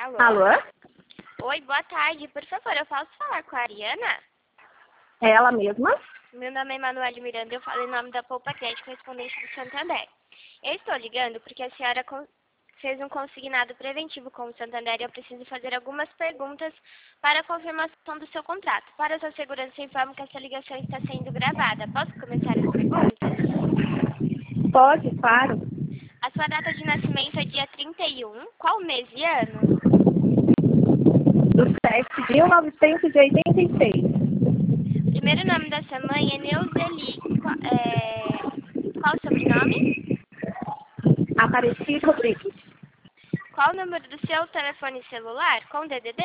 Alô? Alô? Oi, boa tarde. Por favor, eu posso falar com a Ariana? É ela mesma? Meu nome é Emanuele Miranda, eu falo em nome da Poupa Crédito Correspondente do Santander. Eu estou ligando porque a senhora fez um consignado preventivo com o Santander e eu preciso fazer algumas perguntas para a confirmação do seu contrato. Para sua segurança, informo que essa ligação está sendo gravada. Posso começar as perguntas? Pode, claro. A sua data de nascimento é dia 31. Qual mês e ano? Do 7 de 1986. O primeiro nome da sua mãe é Neuzeli. Qual o sobrenome? Aparecido Rodrigues. Qual o número do seu telefone celular com DDD?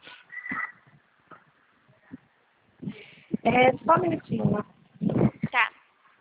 Só um minutinho. Tá.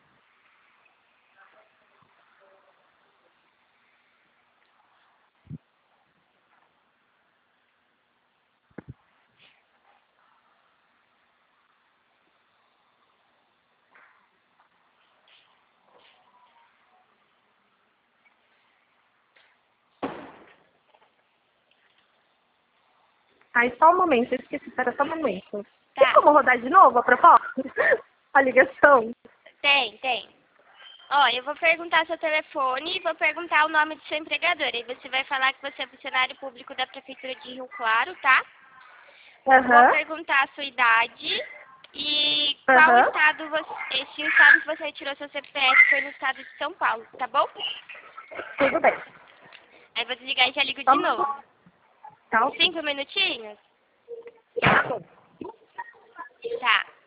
Aí, só um momento, eu esqueci, espera só um momento. Tem Tá. como rodar de novo a propósito? A ligação? Tem. Ó, eu vou perguntar seu telefone e vou perguntar o nome do seu empregador. Aí você vai falar que você é funcionário público da Prefeitura de Rio Claro, tá? Vou perguntar a sua idade e qual estado você, se o estado que você retirou seu CPF foi no estado de São Paulo, tá bom? Tudo bem. Aí vou desligar e já ligo de novo. Tá, 5 minutinhos? tá bom. Tá.